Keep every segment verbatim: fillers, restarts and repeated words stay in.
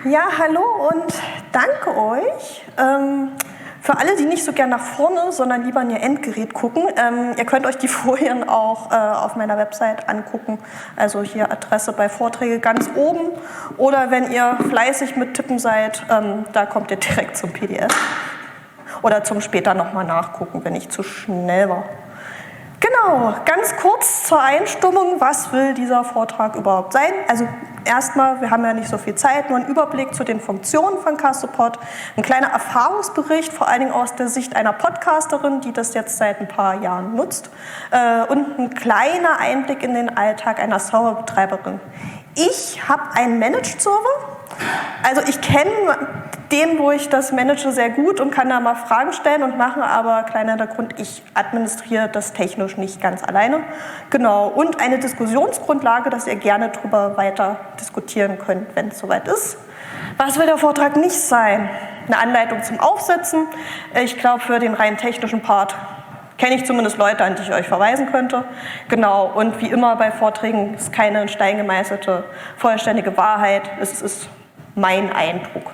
Ja, hallo und danke euch. Ähm, für alle, die nicht so gern nach vorne, sondern lieber in ihr Endgerät gucken, ähm, ihr könnt euch die Folien auch äh, auf meiner Website angucken. Also hier Adresse bei Vorträge ganz oben. Oder wenn ihr fleißig mit Tippen seid, ähm, da kommt ihr direkt zum P D F. Oder zum später nochmal nachgucken, wenn ich zu schnell war. Genau, ganz kurz zur Einstimmung, was will dieser Vortrag überhaupt sein? Also erstmal, wir haben ja nicht so viel Zeit, nur ein Überblick zu den Funktionen von Castopod, ein kleiner Erfahrungsbericht, vor allen Dingen aus der Sicht einer Podcasterin, die das jetzt seit ein paar Jahren nutzt, äh, und ein kleiner Einblick in den Alltag einer Serverbetreiberin. Ich habe einen Managed Server, also ich kenne den, wo ich das manage, sehr gut und kann da mal Fragen stellen und mache, aber kleiner Hintergrund, ich administriere das technisch nicht ganz alleine. Genau, und eine Diskussionsgrundlage, dass ihr gerne darüber weiter diskutieren könnt, wenn es soweit ist. Was will der Vortrag nicht sein? Eine Anleitung zum Aufsetzen. Ich glaube, für den rein technischen Part kenne ich zumindest Leute, an die ich euch verweisen könnte. Genau, und wie immer bei Vorträgen ist keine in Stein gemeißelte vollständige Wahrheit. Es ist mein Eindruck.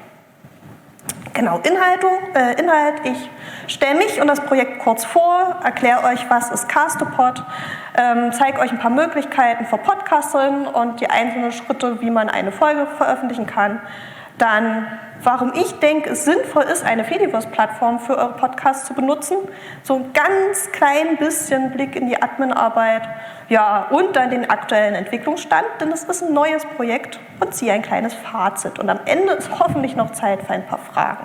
Genau, Inhaltung, äh, Inhalt, ich stelle mich und das Projekt kurz vor, erkläre euch, was ist Castopod, ähm, zeige euch ein paar Möglichkeiten für Podcasterinnen und die einzelnen Schritte, wie man eine Folge veröffentlichen kann. Dann, warum ich denke, es sinnvoll ist, eine Fediverse-Plattform für eure Podcasts zu benutzen. So ein ganz klein bisschen Blick in die Admin-Arbeit. Ja, und dann den aktuellen Entwicklungsstand, denn es ist ein neues Projekt und ziehe ein kleines Fazit. Und am Ende ist hoffentlich noch Zeit für ein paar Fragen.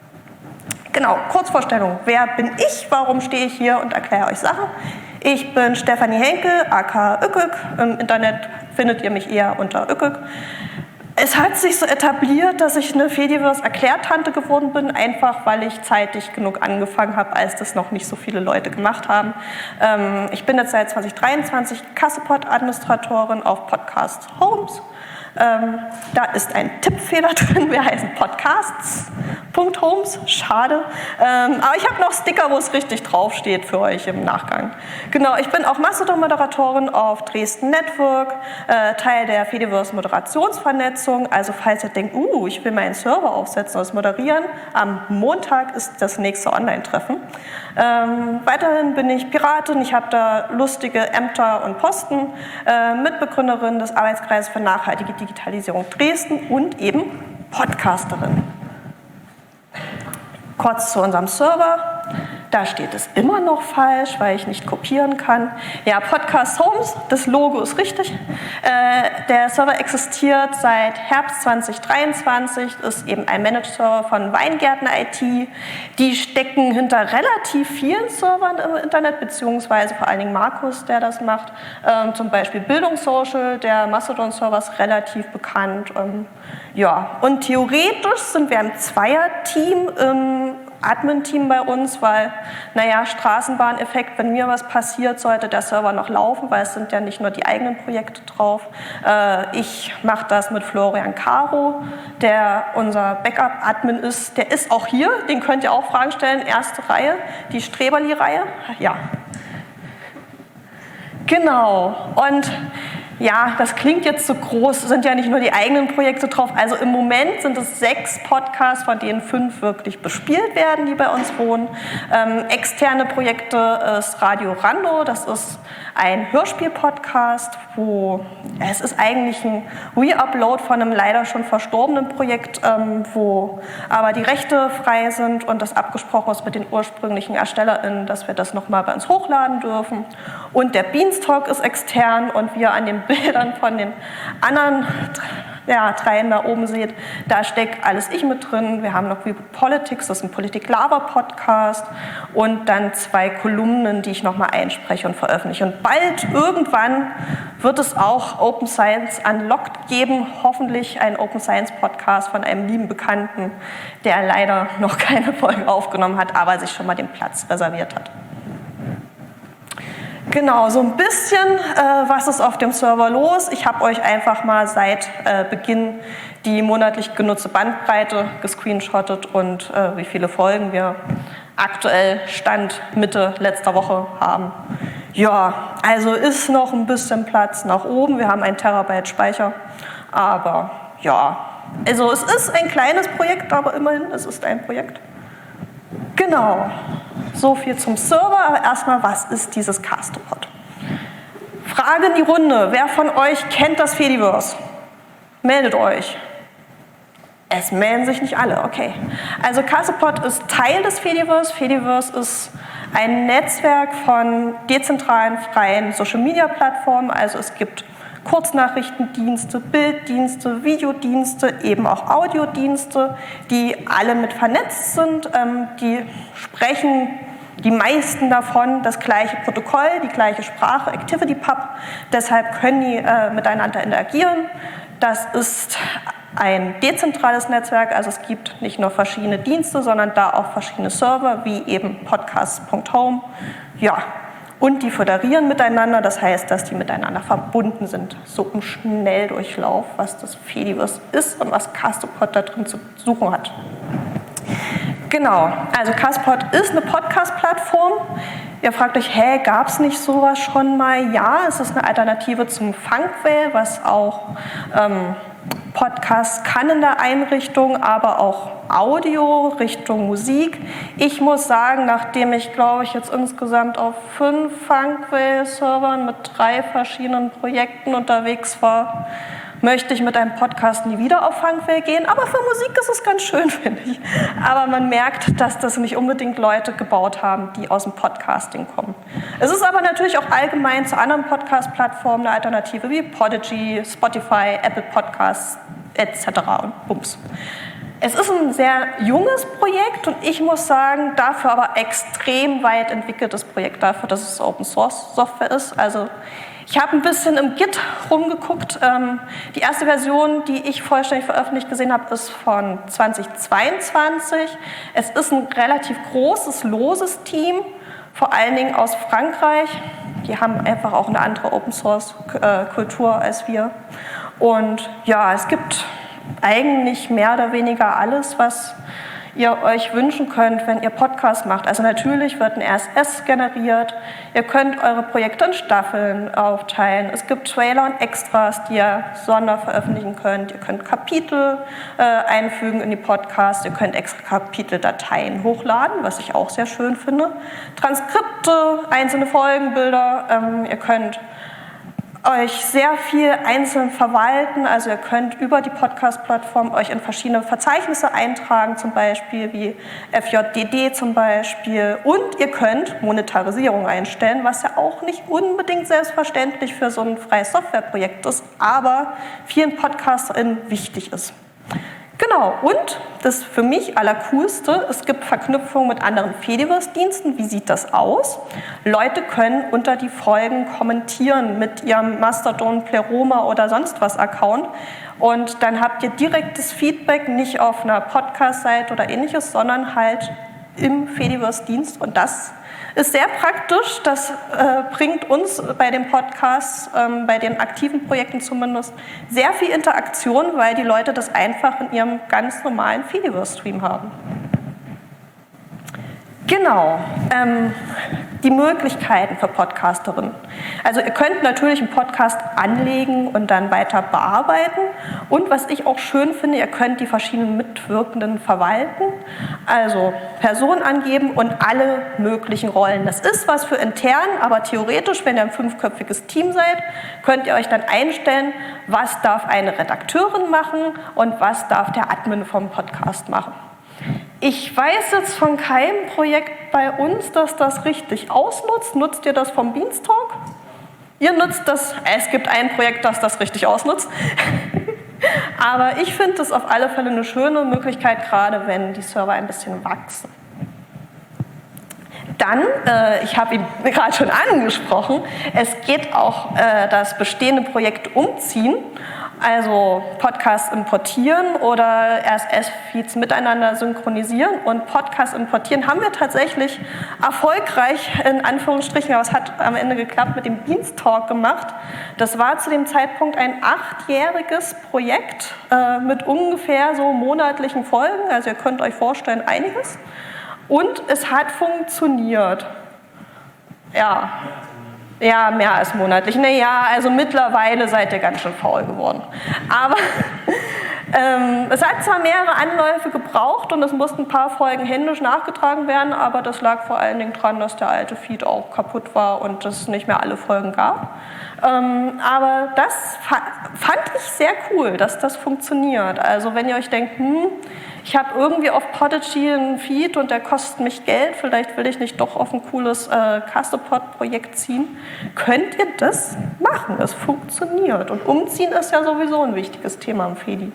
Genau, Kurzvorstellung. Wer bin ich? Warum stehe ich hier und erkläre euch Sachen? Ich bin Stefanie Henkel, aka Ökök. Im Internet findet ihr mich eher unter Ökök. Es hat sich so etabliert, dass ich eine Fediverse-Erklärtante geworden bin, einfach weil ich zeitig genug angefangen habe, als das noch nicht so viele Leute gemacht haben. Ähm, ich bin jetzt seit zwanzig dreiundzwanzig Castopod-Administratorin auf Podcast Homes. Ähm, da ist ein Tippfehler drin, wir heißen Podcasts.homes, schade. Ähm, aber ich habe noch Sticker, wo es richtig draufsteht für euch im Nachgang. Genau, ich bin auch Mastodon-Moderatorin auf Dresden Network, äh, Teil der Fediverse-Moderationsvernetzung. Also falls ihr denkt, uh, ich will meinen Server aufsetzen und das moderieren, am Montag ist das nächste Online-Treffen. Ähm, weiterhin bin ich Piratin, ich habe da lustige Ämter und Posten, äh, Mitbegründerin des Arbeitskreises für nachhaltige Digitalisierung Dresden und eben Podcasterin. Kurz zu unserem Server. Da steht es immer noch falsch, weil ich nicht kopieren kann. Ja, Podcast Homes, das Logo ist richtig. Äh, der Server existiert seit Herbst zwanzig dreiundzwanzig, ist eben ein Managed-Server von Weingärtner I T. Die stecken hinter relativ vielen Servern im Internet, beziehungsweise vor allen Dingen Markus, der das macht. Ähm, zum Beispiel Bildungssocial, der Mastodon-Server ist relativ bekannt. Ähm, ja, und theoretisch sind wir ein Zweier-Team im Admin-Team bei uns, weil, naja, Straßenbahneffekt, wenn mir was passiert, sollte der Server noch laufen, weil es sind ja nicht nur die eigenen Projekte drauf. Äh, ich mache das mit Florian Caro, der unser Backup-Admin ist. Der ist auch hier, den könnt ihr auch Fragen stellen. Erste Reihe, die Streberli-Reihe. Ja. Genau. Und ja, das klingt jetzt so groß, sind ja nicht nur die eigenen Projekte drauf. Also im Moment sind es sechs Podcasts, von denen fünf wirklich bespielt werden, die bei uns wohnen. Ähm, externe Projekte ist Radio Rando, das ist ein Hörspiel-Podcast, wo es ist eigentlich ein Re-Upload von einem leider schon verstorbenen Projekt, ähm, wo aber die Rechte frei sind und das abgesprochen ist mit den ursprünglichen ErstellerInnen, dass wir das nochmal bei uns hochladen dürfen. Und der Beanstalk ist extern und wir an den Bildern von den anderen ja, dreien da oben seht, da steckt alles ich mit drin. Wir haben noch Reboot Politics, das ist ein Politik-Lava-Podcast und dann zwei Kolumnen, die ich nochmal einspreche und veröffentliche. Und bald, irgendwann, wird es auch Open Science Unlocked geben, hoffentlich ein Open Science Podcast von einem lieben Bekannten, der leider noch keine Folge aufgenommen hat, aber sich schon mal den Platz reserviert hat. Genau, so ein bisschen, äh, was ist auf dem Server los? Ich habe euch einfach mal seit äh, Beginn die monatlich genutzte Bandbreite gescreenshottet und äh, wie viele Folgen wir aktuell Stand Mitte letzter Woche haben. Ja, also ist noch ein bisschen Platz nach oben. Wir haben ein Terabyte Speicher, aber ja, also es ist ein kleines Projekt, aber immerhin, es ist ein Projekt. Genau, so viel zum Server, aber erstmal, was ist dieses Castopod? Frage in die Runde, wer von euch kennt das Fediverse? Meldet euch. Es melden sich nicht alle, okay. Also Castopod ist Teil des Fediverse. Fediverse ist ein Netzwerk von dezentralen, freien Social-Media-Plattformen. Also es gibt Kurznachrichtendienste, Bilddienste, Videodienste, eben auch Audiodienste, die alle mit vernetzt sind. Ähm, die sprechen, die meisten davon, das gleiche Protokoll, die gleiche Sprache, ActivityPub. Deshalb können die äh, miteinander interagieren. Das ist ein dezentrales Netzwerk, also es gibt nicht nur verschiedene Dienste, sondern da auch verschiedene Server, wie eben podcasts punkt home. Ja, und die föderieren miteinander, das heißt, dass die miteinander verbunden sind. So im Schnelldurchlauf, was das Fediverse ist und was Castopod da drin zu suchen hat. Genau, also Castopod ist eine Podcast-Plattform. Ihr fragt euch, hä, gab es nicht sowas schon mal? Ja, es ist eine Alternative zum Funkwell, was auch ähm, Podcast kann in der Einrichtung, aber auch Audio Richtung Musik. Ich muss sagen, nachdem ich, glaube ich, jetzt insgesamt auf fünf Funkwell-Servern mit drei verschiedenen Projekten unterwegs war, möchte ich mit einem Podcast nie wieder auf Funkwell gehen, aber für Musik ist es ganz schön, finde ich. Aber man merkt, dass das nicht unbedingt Leute gebaut haben, die aus dem Podcasting kommen. Es ist aber natürlich auch allgemein zu anderen Podcast-Plattformen eine Alternative wie Podigy, Spotify, Apple Podcasts et cetera und Bums. Es ist ein sehr junges Projekt und ich muss sagen, dafür aber extrem weit entwickeltes Projekt, dafür, dass es Open Source Software ist. Also ich habe ein bisschen im Git rumgeguckt. Die erste Version, die ich vollständig veröffentlicht gesehen habe, ist von zweitausendzweiundzwanzig. Es ist ein relativ großes, loses Team, vor allen Dingen aus Frankreich. Die haben einfach auch eine andere Open-Source-Kultur als wir. Und ja, es gibt eigentlich mehr oder weniger alles, was ihr euch wünschen könnt, wenn ihr Podcast macht. Also natürlich wird ein R S S generiert, ihr könnt eure Projekte in Staffeln aufteilen, es gibt Trailer und Extras, die ihr sonder veröffentlichen könnt, ihr könnt Kapitel äh, einfügen in die Podcasts, ihr könnt extra Kapiteldateien hochladen, was ich auch sehr schön finde, Transkripte, einzelne Folgenbilder, ähm, ihr könnt euch sehr viel einzeln verwalten, also ihr könnt über die Podcast-Plattform euch in verschiedene Verzeichnisse eintragen, zum Beispiel wie F J D D zum Beispiel, und ihr könnt Monetarisierung einstellen, was ja auch nicht unbedingt selbstverständlich für so ein freies Softwareprojekt ist, aber vielen PodcasterInnen wichtig ist. Genau, und das für mich Allercoolste, es gibt Verknüpfungen mit anderen Fediverse-Diensten. Wie sieht das aus? Leute können unter die Folgen kommentieren mit ihrem Mastodon, Pleroma oder sonst was Account und dann habt ihr direktes Feedback, nicht auf einer Podcast-Seite oder ähnliches, sondern halt im Fediverse-Dienst und das ist sehr praktisch, das äh, bringt uns bei den Podcasts, ähm, bei den aktiven Projekten zumindest, sehr viel Interaktion, weil die Leute das einfach in ihrem ganz normalen Fediverse-Stream haben. Genau, ähm, die Möglichkeiten für Podcasterinnen. Also ihr könnt natürlich einen Podcast anlegen und dann weiter bearbeiten und was ich auch schön finde, ihr könnt die verschiedenen Mitwirkenden verwalten, also Personen angeben und alle möglichen Rollen. Das ist was für intern, aber theoretisch, wenn ihr ein fünfköpfiges Team seid, könnt ihr euch dann einstellen, was darf eine Redakteurin machen und was darf der Admin vom Podcast machen. Ich weiß jetzt von keinem Projekt bei uns, dass das richtig ausnutzt. Nutzt ihr das vom Beanstalk? Ihr nutzt das, es gibt ein Projekt, das das richtig ausnutzt. Aber ich finde das auf alle Fälle eine schöne Möglichkeit, gerade wenn die Server ein bisschen wachsen. Dann, äh, ich habe ihn gerade schon angesprochen, es geht auch äh, das bestehende Projekt umziehen. Also Podcasts importieren oder R S S-Feeds miteinander synchronisieren. Und Podcasts importieren haben wir tatsächlich erfolgreich, in Anführungsstrichen, aber es hat am Ende geklappt, mit dem Beanstalk gemacht. Das war zu dem Zeitpunkt ein achtjähriges Projekt äh, mit ungefähr so monatlichen Folgen. Also ihr könnt euch vorstellen, einiges. Und es hat funktioniert. Ja. Ja, mehr als monatlich. Naja, also mittlerweile seid ihr ganz schön faul geworden. Aber Ähm, es hat zwar mehrere Anläufe gebraucht und es mussten ein paar Folgen händisch nachgetragen werden, aber das lag vor allen Dingen daran, dass der alte Feed auch kaputt war und es nicht mehr alle Folgen gab. Ähm, aber das fa fand ich sehr cool, dass das funktioniert. Also wenn ihr euch denkt, hm, ich habe irgendwie auf Podigy einen Feed und der kostet mich Geld, vielleicht will ich nicht doch auf ein cooles äh, Castopod-Projekt ziehen, könnt ihr das machen. Es funktioniert. Und umziehen ist ja sowieso ein wichtiges Thema im Fedi.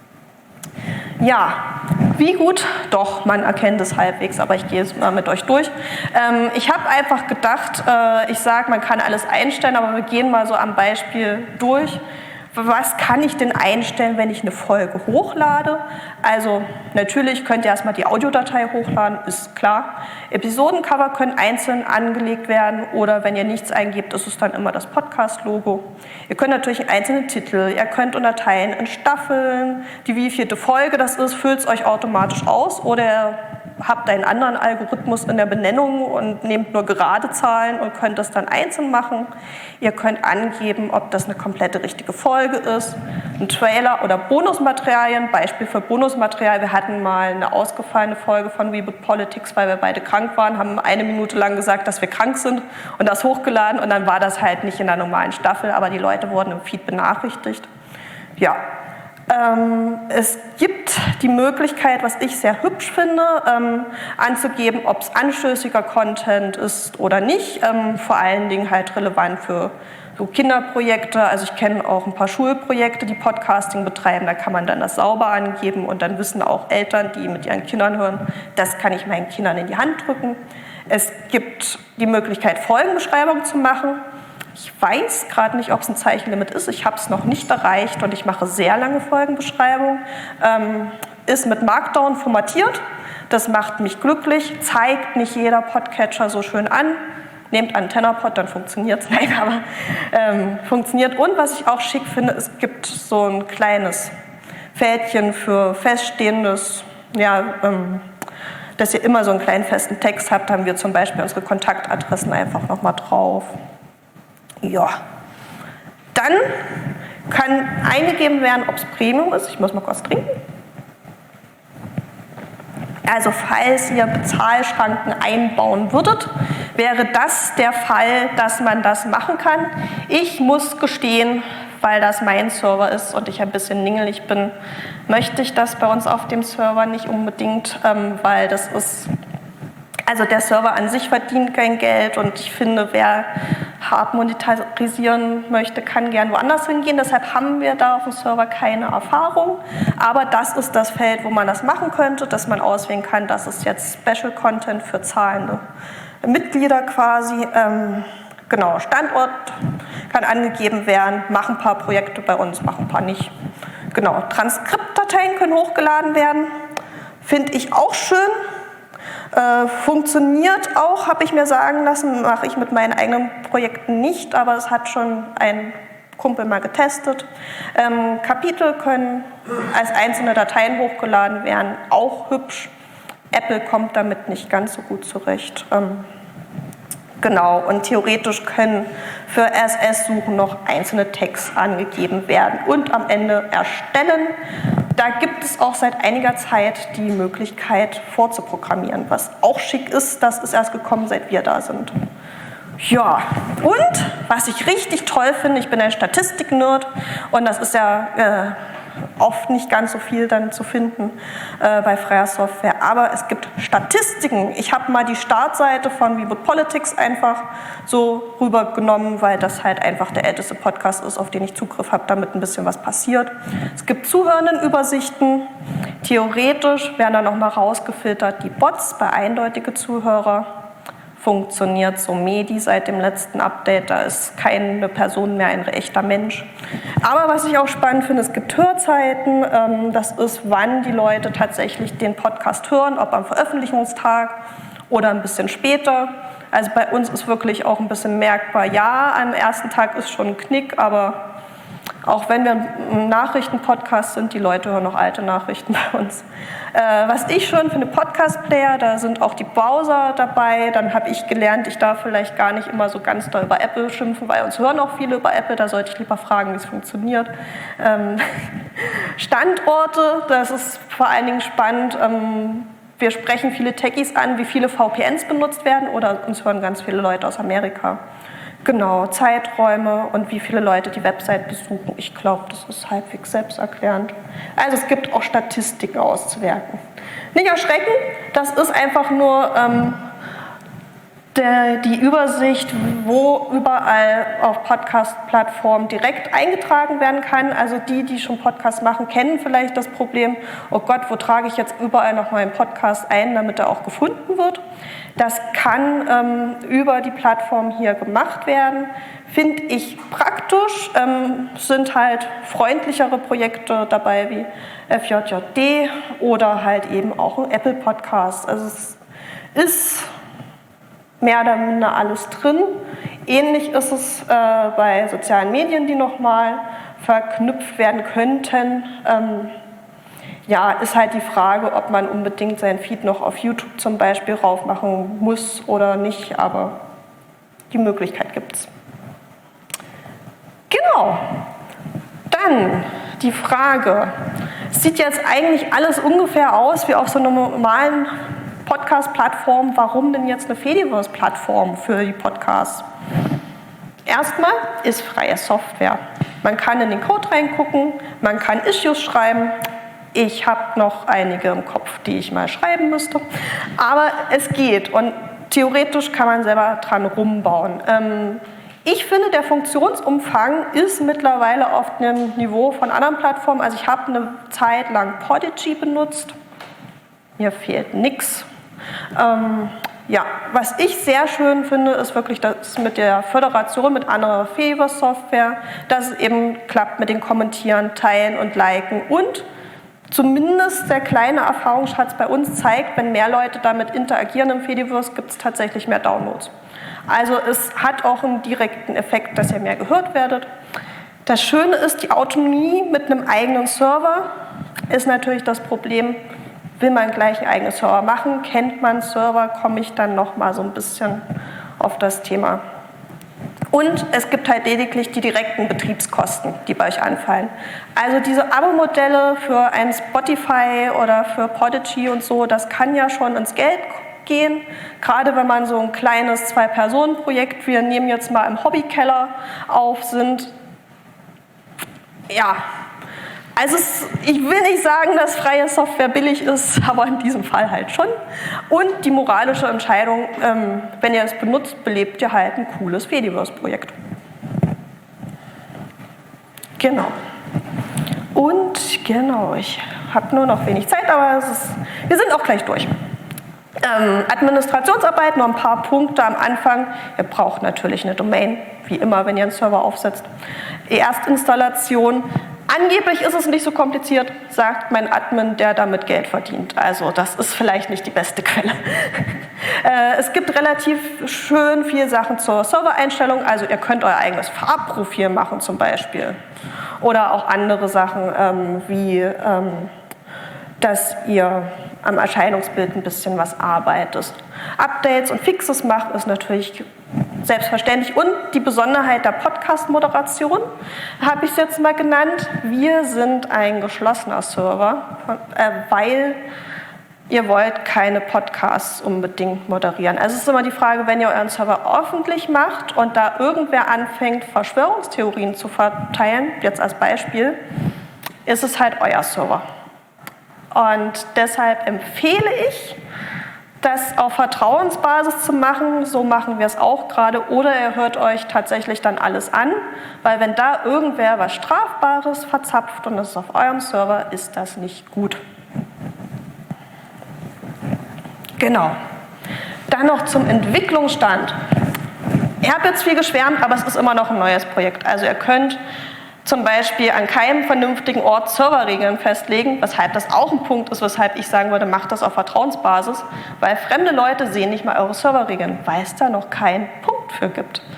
Ja, wie gut? Doch, man erkennt es halbwegs, aber ich gehe es mal mit euch durch. Ähm, ich habe einfach gedacht, äh, ich sage, man kann alles einstellen, aber wir gehen mal so am Beispiel durch. Was kann ich denn einstellen, wenn ich eine Folge hochlade? Also natürlich könnt ihr erstmal die Audiodatei hochladen, ist klar. Episodencover können einzeln angelegt werden oder wenn ihr nichts eingebt, ist es dann immer das Podcast-Logo. Ihr könnt natürlich einzelne Titel, ihr könnt unterteilen in Staffeln, die wievielte Folge das ist, füllt es euch automatisch aus oder ihr habt einen anderen Algorithmus in der Benennung und nehmt nur gerade Zahlen und könnt das dann einzeln machen. Ihr könnt angeben, ob das eine komplette richtige Folge ist, ein Trailer oder Bonusmaterialien. Beispiel für Bonusmaterial, wir hatten mal eine ausgefallene Folge von Reboot Politics, weil wir beide krank waren, haben eine Minute lang gesagt, dass wir krank sind und das hochgeladen und dann war das halt nicht in der normalen Staffel, aber die Leute wurden im Feed benachrichtigt. Ja. Ähm, es gibt die Möglichkeit, was ich sehr hübsch finde, ähm, anzugeben, ob es anstößiger Content ist oder nicht. Ähm, vor allen Dingen halt relevant für so Kinderprojekte. Also ich kenne auch ein paar Schulprojekte, die Podcasting betreiben. Da kann man dann das sauber angeben und dann wissen auch Eltern, die mit ihren Kindern hören, das kann ich meinen Kindern in die Hand drücken. Es gibt die Möglichkeit, Folgenbeschreibungen zu machen. Ich weiß gerade nicht, ob es ein Zeichenlimit ist. Ich habe es noch nicht erreicht und ich mache sehr lange Folgenbeschreibungen. Ähm, ist mit Markdown formatiert. Das macht mich glücklich. Zeigt nicht jeder Podcatcher so schön an. Nehmt AntennaPod, dann funktioniert es. Nein, aber ähm, funktioniert. Und was ich auch schick finde, es gibt so ein kleines Fältchen für feststehendes, ja, ähm, dass ihr immer so einen kleinen festen Text habt. Da haben wir zum Beispiel unsere Kontaktadressen einfach nochmal drauf. Ja, dann kann eingegeben werden, ob es Premium ist. Ich muss mal kurz trinken. Also falls ihr Bezahlschranken einbauen würdet, wäre das der Fall, dass man das machen kann. Ich muss gestehen, weil das mein Server ist und ich ein bisschen ningelig bin, möchte ich das bei uns auf dem Server nicht unbedingt, ähm, weil das ist, also der Server an sich verdient kein Geld und ich finde, wer hart monetarisieren möchte, kann gern woanders hingehen. Deshalb haben wir da auf dem Server keine Erfahrung. Aber das ist das Feld, wo man das machen könnte, dass man auswählen kann, das ist jetzt Special Content für zahlende Mitglieder quasi. Ähm, genau, Standort kann angegeben werden, machen ein paar Projekte bei uns, machen ein paar nicht. Genau, Transkriptdateien können hochgeladen werden, finde ich auch schön. Äh, funktioniert auch, habe ich mir sagen lassen, mache ich mit meinen eigenen Projekten nicht, aber es hat schon ein Kumpel mal getestet. Ähm, Kapitel können als einzelne Dateien hochgeladen werden, auch hübsch. Apple kommt damit nicht ganz so gut zurecht. Ähm, genau, und theoretisch können für R S S-Suchen noch einzelne Tags angegeben werden und am Ende erstellen. Da gibt es auch seit einiger Zeit die Möglichkeit vorzuprogrammieren, was auch schick ist. Das ist erst gekommen, seit wir da sind. Ja, und was ich richtig toll finde, ich bin ein Statistik-Nerd und das ist ja äh, oft nicht ganz so viel dann zu finden äh, bei freier Software, aber es gibt Statistiken. Ich habe mal die Startseite von Reboot Politics einfach so rübergenommen, weil das halt einfach der älteste Podcast ist, auf den ich Zugriff habe, damit ein bisschen was passiert. Es gibt Zuhörendenübersichten. Theoretisch werden dann nochmal rausgefiltert die Bots bei eindeutige Zuhörer. Funktioniert so Medi seit dem letzten Update, da ist keine Person mehr ein echter Mensch. Aber was ich auch spannend finde, es gibt Hörzeiten, ähm, das ist, wann die Leute tatsächlich den Podcast hören, ob am Veröffentlichungstag oder ein bisschen später. Also bei uns ist wirklich auch ein bisschen merkbar, ja, am ersten Tag ist schon ein Knick, aber Auch wenn wir ein Nachrichtenpodcast sind, die Leute hören noch alte Nachrichten bei uns. Äh, was ich schön finde, Podcast-Player, da sind auch die Browser dabei. Dann habe ich gelernt, ich darf vielleicht gar nicht immer so ganz doll über Apple schimpfen, weil uns hören auch viele über Apple, da sollte ich lieber fragen, wie es funktioniert. Ähm, Standorte, das ist vor allen Dingen spannend. Ähm, wir sprechen viele Techies an, wie viele V P Ns benutzt werden, oder uns hören ganz viele Leute aus Amerika. Genau, Zeiträume und wie viele Leute die Website besuchen. Ich glaube, das ist halbwegs selbsterklärend. Also es gibt auch Statistiken auszuwerten. Nicht erschrecken, das ist einfach nur ähm, der, die Übersicht, wo überall auf Podcast-Plattformen direkt eingetragen werden kann. Also die, die schon Podcasts machen, kennen vielleicht das Problem, oh Gott, wo trage ich jetzt überall noch meinen Podcast ein, damit er auch gefunden wird. Das kann ähm, über die Plattform hier gemacht werden. Finde ich praktisch, ähm, sind halt freundlichere Projekte dabei wie F J J D oder halt eben auch ein Apple Podcast. Also es ist mehr oder minder alles drin. Ähnlich ist es äh, bei sozialen Medien, die nochmal verknüpft werden könnten. Ähm, ja, ist halt die Frage, ob man unbedingt seinen Feed noch auf YouTube zum Beispiel raufmachen muss oder nicht, aber die Möglichkeit gibt es. Genau. Dann die Frage, sieht jetzt eigentlich alles ungefähr aus wie auf so einer normalen Podcast-Plattform, warum denn jetzt eine Fediverse-Plattform für die Podcasts? Erstmal ist freie Software. Man kann in den Code reingucken, man kann Issues schreiben. Ich habe noch einige im Kopf, die ich mal schreiben müsste. Aber es geht und theoretisch kann man selber dran rumbauen. Ähm, ich finde, der Funktionsumfang ist mittlerweile auf einem Niveau von anderen Plattformen. Also ich habe eine Zeit lang Podigy benutzt. Mir fehlt nichts. Ähm, ja, was ich sehr schön finde, ist wirklich das mit der Föderation mit anderer Fediverse-Software, dass es eben klappt mit den Kommentieren, Teilen und Liken und zumindest der kleine Erfahrungsschatz bei uns zeigt, wenn mehr Leute damit interagieren im Fediverse, gibt es tatsächlich mehr Downloads. Also es hat auch einen direkten Effekt, dass ihr mehr gehört werdet. Das Schöne ist, die Autonomie mit einem eigenen Server ist natürlich das Problem. Will man gleich einen eigenen Server machen, kennt man Server, komme ich dann noch mal so ein bisschen auf das Thema. Und es gibt halt lediglich die direkten Betriebskosten, die bei euch anfallen. Also diese Abo-Modelle für ein Spotify oder für Podigy und so, das kann ja schon ins Geld gehen. Gerade wenn man so ein kleines Zwei-Personen-Projekt, wir nehmen jetzt mal im Hobbykeller auf, sind. Ja, also es, ich will nicht sagen, dass freie Software billig ist, aber in diesem Fall halt schon. Und die moralische Entscheidung, ähm, wenn ihr es benutzt, belebt ihr halt ein cooles Fediverse-Projekt. Genau. Und genau, ich habe nur noch wenig Zeit, aber es ist, wir sind auch gleich durch. Ähm, Administrationsarbeit, nur ein paar Punkte am Anfang. Ihr braucht natürlich eine Domain, wie immer, wenn ihr einen Server aufsetzt. Erstinstallation. Angeblich ist es nicht so kompliziert, sagt mein Admin, der damit Geld verdient. Also das ist vielleicht nicht die beste Quelle. äh, es gibt relativ schön viele Sachen zur Servereinstellung. Also ihr könnt euer eigenes Farbprofil machen zum Beispiel. Oder auch andere Sachen ähm, wie, ähm, dass ihr am Erscheinungsbild ein bisschen was arbeitet. Updates und Fixes macht ist natürlich selbstverständlich. Und die Besonderheit der Podcast-Moderation habe ich es jetzt mal genannt. Wir sind ein geschlossener Server, äh, weil ihr wollt keine Podcasts unbedingt moderieren. Also es ist immer die Frage, wenn ihr euren Server öffentlich macht und da irgendwer anfängt, Verschwörungstheorien zu verteilen, jetzt als Beispiel, ist es halt euer Server. Und deshalb empfehle ich, das auf Vertrauensbasis zu machen. So machen wir es auch gerade. Oder ihr hört euch tatsächlich dann alles an, weil wenn da irgendwer was Strafbares verzapft und es ist auf eurem Server, ist das nicht gut. Genau. Dann noch zum Entwicklungsstand. Ich habe jetzt viel geschwärmt, aber es ist immer noch ein neues Projekt. Also ihr könnt zum Beispiel an keinem vernünftigen Ort Serverregeln festlegen, weshalb das auch ein Punkt ist, weshalb ich sagen würde, macht das auf Vertrauensbasis, weil fremde Leute sehen nicht mal eure Serverregeln, weil es da noch keinen Punkt für gibt.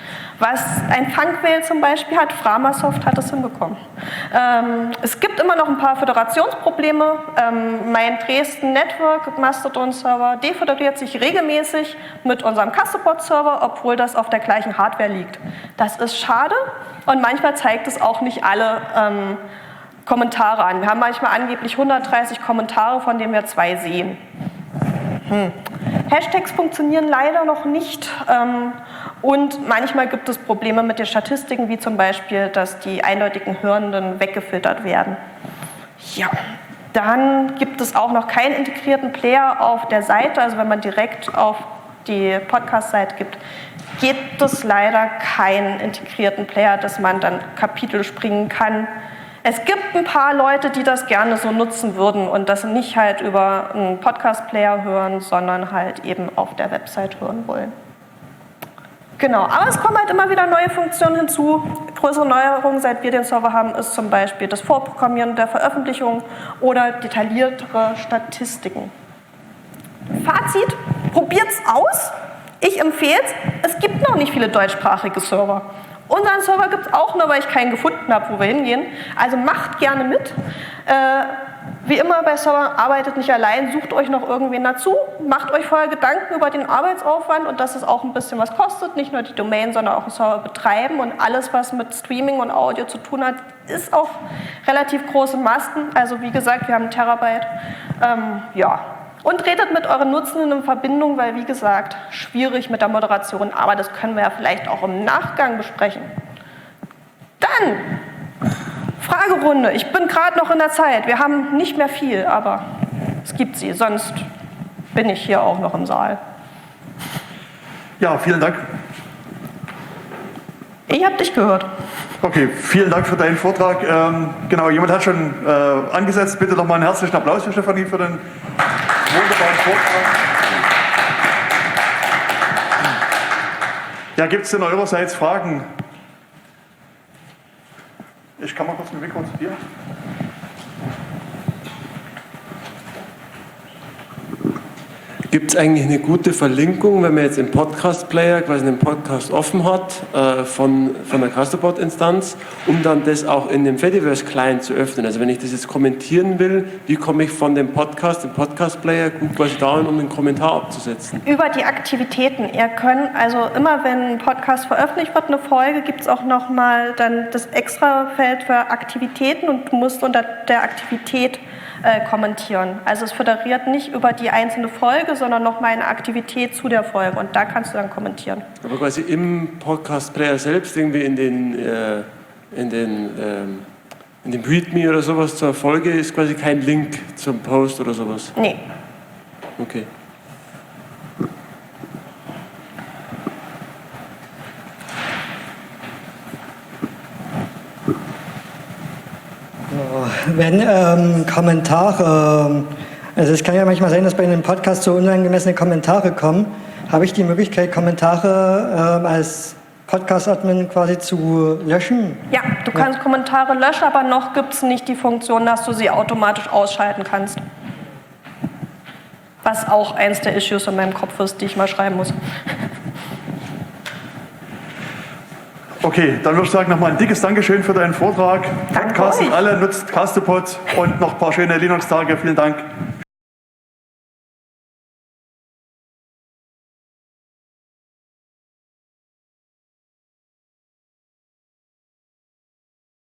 Was ein Funkwhale zum Beispiel hat, Framasoft hat es hinbekommen. Ähm, es gibt immer noch ein paar Föderationsprobleme. Ähm, mein Dresden Network Mastodon-Server deföderiert sich regelmäßig mit unserem Castopod-Server, obwohl das auf der gleichen Hardware liegt. Das ist schade und manchmal zeigt es auch nicht alle ähm, Kommentare an. Wir haben manchmal angeblich hundertdreißig Kommentare, von denen wir zwei sehen. Hm. Hashtags funktionieren leider noch nicht ähm, und manchmal gibt es Probleme mit den Statistiken, wie zum Beispiel, dass die eindeutigen Hörenden weggefiltert werden. Ja, dann gibt es auch noch keinen integrierten Player auf der Seite, also wenn man direkt auf die Podcast-Seite gibt, gibt es leider keinen integrierten Player, dass man dann Kapitel springen kann. Es gibt ein paar Leute, die das gerne so nutzen würden und das nicht halt über einen Podcast-Player hören, sondern halt eben auf der Website hören wollen. Genau, aber es kommen halt immer wieder neue Funktionen hinzu. Größere Neuerungen, seit wir den Server haben, ist zum Beispiel das Vorprogrammieren der Veröffentlichung oder detailliertere Statistiken. Fazit, probiert's aus. Ich empfehle es. Es gibt noch nicht viele deutschsprachige Server. Unseren Server gibt es auch nur, weil ich keinen gefunden habe, wo wir hingehen. Also macht gerne mit. Äh, wie immer bei Servern, arbeitet nicht allein, sucht euch noch irgendwen dazu, macht euch vorher Gedanken über den Arbeitsaufwand und dass es auch ein bisschen was kostet, nicht nur die Domain, sondern auch den Server betreiben und alles, was mit Streaming und Audio zu tun hat, ist auf relativ großen Masten. Also wie gesagt, wir haben einen Terabyte. Ähm, ja. Und redet mit euren Nutzenden in Verbindung, weil, wie gesagt, schwierig mit der Moderation, aber das können wir ja vielleicht auch im Nachgang besprechen. Dann, Fragerunde. Ich bin gerade noch in der Zeit. Wir haben nicht mehr viel, aber es gibt sie. Sonst bin ich hier auch noch im Saal. Ja, vielen Dank. Ich habe dich gehört. Okay, vielen Dank für deinen Vortrag. Ähm, genau, jemand hat schon äh, angesetzt. Bitte doch mal einen herzlichen Applaus für Stefanie für den wunderbaren Vortrag. Ja, gibt es denn eurerseits Fragen? Ich kann mal kurz ein Mikro zu dir. Gibt es eigentlich eine gute Verlinkung, wenn man jetzt im Podcast-Player quasi einen Podcast offen hat äh, von, von der Castopod-Instanz, um dann das auch in dem Fediverse-Client zu öffnen? Also wenn ich das jetzt kommentieren will, wie komme ich von dem Podcast, dem Podcast-Player, gut quasi dahin, um den Kommentar abzusetzen? Über die Aktivitäten. Ihr könnt, also immer wenn ein Podcast veröffentlicht wird, eine Folge, gibt es auch nochmal dann das Extrafeld für Aktivitäten und du musst unter der Aktivität Äh, kommentieren. Also es föderiert nicht über die einzelne Folge, sondern nochmal eine Aktivität zu der Folge und da kannst du dann kommentieren. Aber quasi im Podcast-Player selbst, irgendwie in den, äh, in den, ähm, in dem README oder sowas zur Folge, ist quasi kein Link zum Post oder sowas? Nee. Okay. Wenn ähm, Kommentare, also es kann ja manchmal sein, dass bei einem Podcast so unangemessene Kommentare kommen, habe ich die Möglichkeit, Kommentare ähm, als Podcast-Admin quasi zu löschen? Ja, du kannst ja Kommentare löschen, aber noch gibt es nicht die Funktion, dass du sie automatisch ausschalten kannst. Was auch eins der Issues in meinem Kopf ist, die ich mal schreiben muss. Okay, dann würde ich sagen, nochmal ein dickes Dankeschön für deinen Vortrag. Danke Podcasten euch. alle, nutzt Castopod und noch ein paar schöne Linux-Tage. Vielen Dank.